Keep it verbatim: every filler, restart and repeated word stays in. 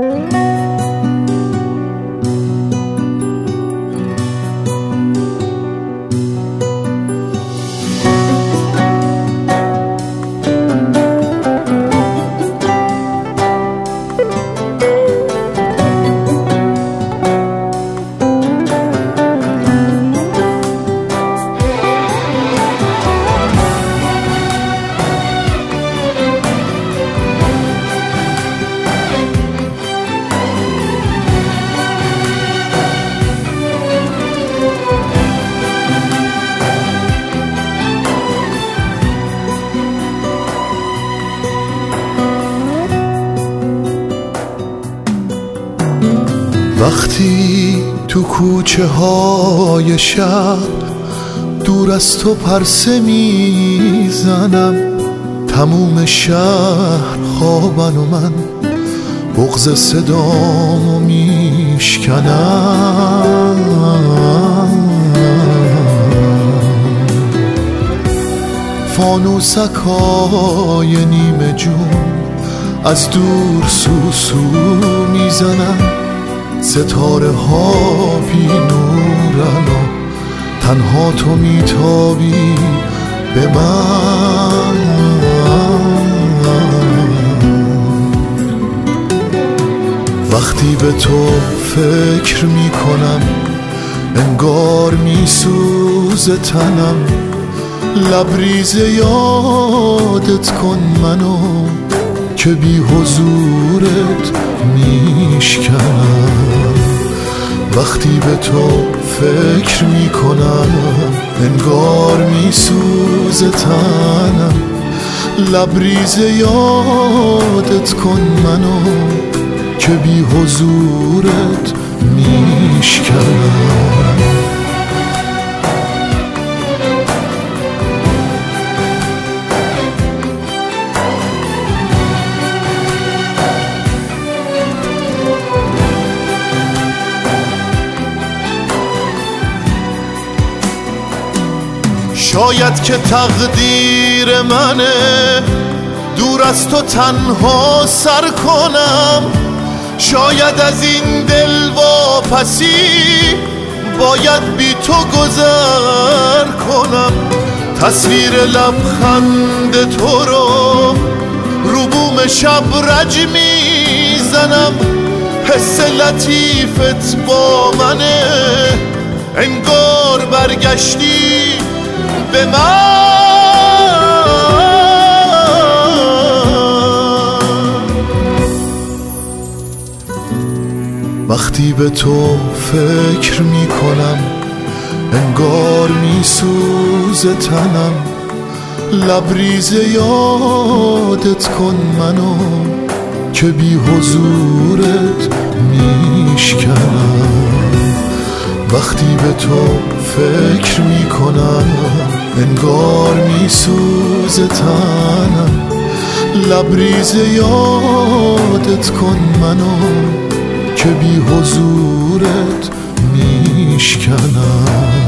وقتی تو کوچه های شب دور از تو پرسه میزنم، تموم شهر خوابن و من بغض صدامو میشکنم. فانوسکای نیمه جون از دور سوسو میزنن، ستاره ها بی نورن و تنها تو میتابی به من. وقتی به تو فکر میکنم انگار میسوزه تنم، لبریز یادت کن منو که بی حضورت میشکنم. وقتی به تو فکر میکنم انگار میسوزه تنم، لبریز یادت کن منو که بی حضورت میشکنم. شاید که تقدیر منه دور از تو تنها سر کنم، شاید از این دل واپسی باید بی تو گذر کنم. تصویر لبخند تو رو رو بوم شب رج میزنم، حس لطیفت با منه انگار برگشتی به من. وقتی به تو فکر میکنم انگار میسوزه تنم، لبریز یادت کن منو که بی حضورت میشکنم. وقتی به تو فکر میکنم انگار میسوزه تنم، لبریز یادت کن منو که بی حضورت میشکنم.